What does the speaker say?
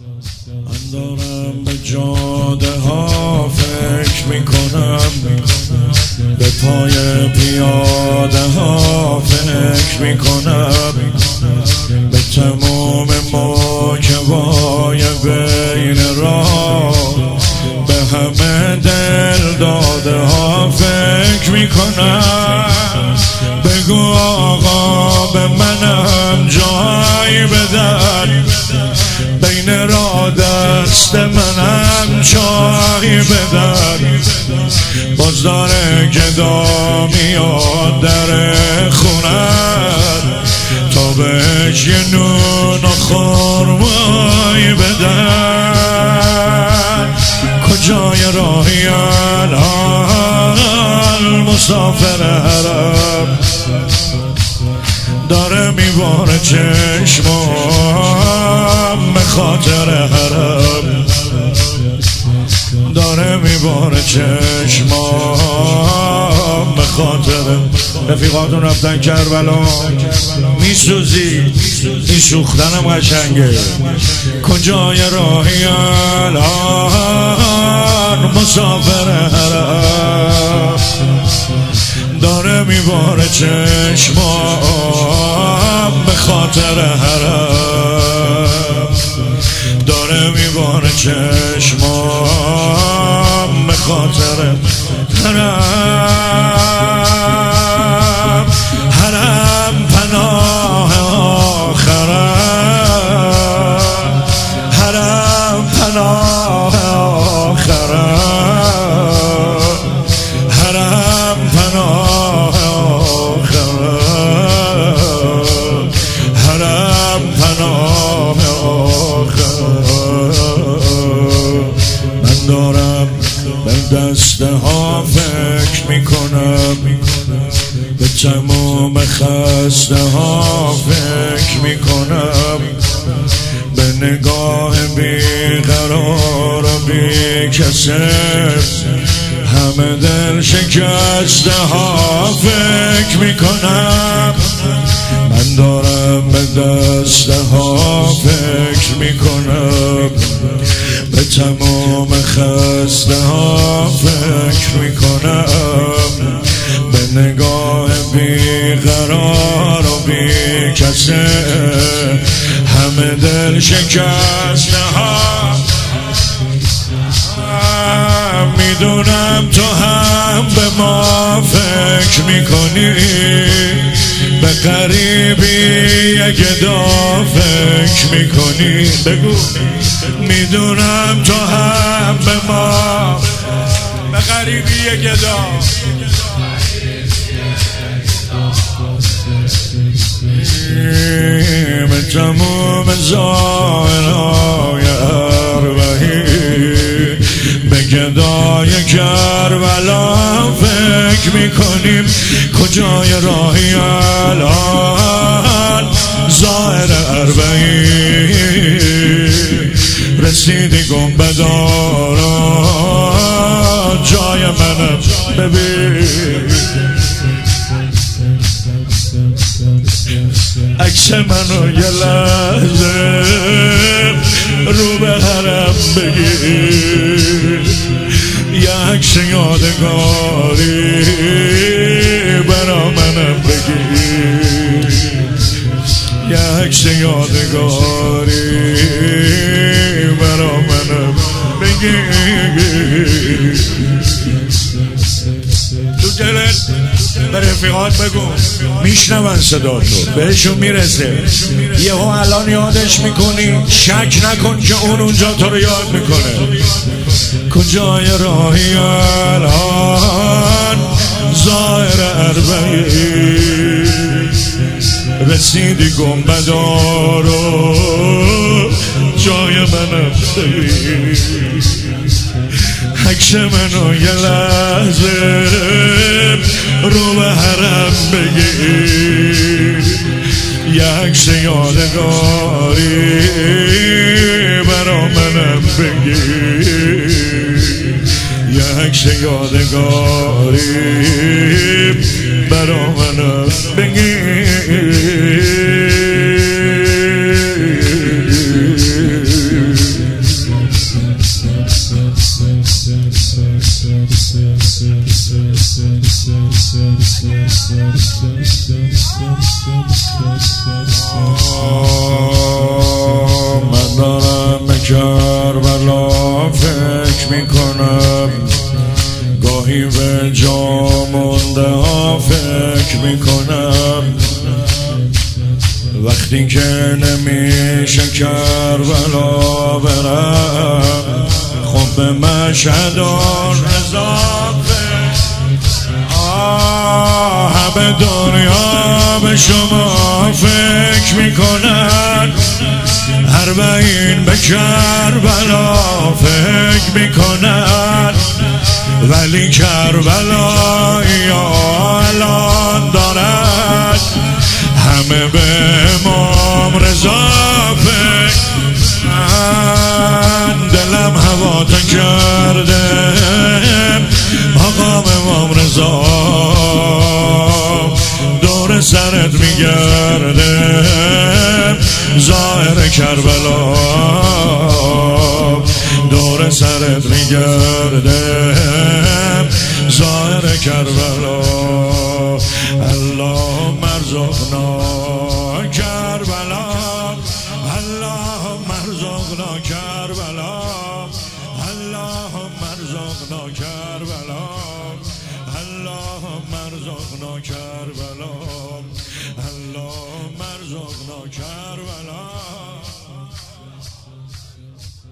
من دارم به جاده ها فکر میکنم، به پای پیاده ها فکر میکنم، به تمام موکبای بین راه، به همه دل داده ها فکر میکنم. بگو آقا به منم جای بدن، بین را دست منم چای بدن. باز داره گدا میاد در خونم، تا بهش یه نون و خورمای بدن. کجای راهی الان مسافر حرم، داره میباره چشمام به خاطر حرم، داره میباره چشمام به خاطر. رفیقاتون رفتن کربلا، میسوزی، این سوختنم قشنگه. کجای راهی الان مسافر حرم، داره میباره چشمام به خاطر حرم، داره میباره چشمام به خاطر حرم. حرم پناه آخرم، حرم پناه آخرم، حرم پناه آخرم، حرم پناه آخرم. من دارم به دسته ها فکر میکنم، به تمام خسته ها فکر میکنم، به نگاه بیقرار و بیکسر، همه دل شکسته ها فکر میکنم. من دارم به دسته ها فکر میکنم، به تمام خسته ها فکر میکنم، به نگاه بیقرار و بیکسر، همه دل شکسته ها. میدونم تو هم به ما فکر میکنی، به غریبی یک گدا فکر میکنی. بگو میدونم تو هم به ما، به غریبی یک گدا. به تمام ظاهرهای اربعین، به گدای کربلا فکر میکنیم. کجای راهی الان ظاهر اربعین، رسیدی گنبدارا جای منم ببین. عکس منو یه لحظه رو به حرم بگیر، یه عکس یادگاری برا منم بگیر، یه عکس یادگاری برا منم بگیر. تو دلت به رفیقات بگو، میشنون صدا تو، بهشون میرسه. یهو الان یادش میکنی، شک نکن که اون اونجا تو رو یاد میکنه. کجای راهی الان ظاهر اربعین، رسیدی گنبدارو جای منم بگیر. عکس منو یه لحظه رو به حرم بگیر، یه عکس یادگاری برا منم بگیر، یه عکس یادگاری برا منم بگیر. گاهی به جا مونده ها فکر میکنم وقتی که نمیشه کربلا برم خب به مشهد رضا همه دنیا به شما فکر میکنن اربعین به کربلا فکر میکنن ولی کربلایی الان دارد همه به امام رضا فکر دلم هواتو کرده آقا امام رضا دور سرت میگرده ظاهر کربلا دور سرت میگرده ظاهر کربلا اللهم ارزقنا کربلا اللهم ارزقنا کربلا اللهم ارزقنا کربلا اللهم ارزقنا کربلا اللهم ارزقنا کربلا